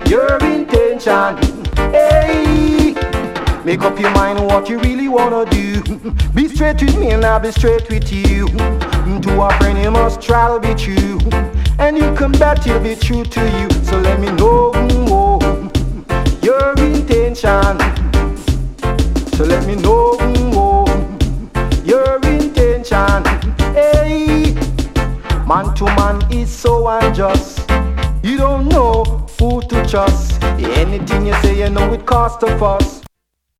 your intention. Hey, make up your mind what you really wanna do. Be straight with me and I'll be straight with you. To a friend you must try to be true, and you come back to be true to you. So let me know your intention. So let me know your intention. Hey, man to man is so unjust. You don't know who to trust. Anything you say, you know it costs a fuss.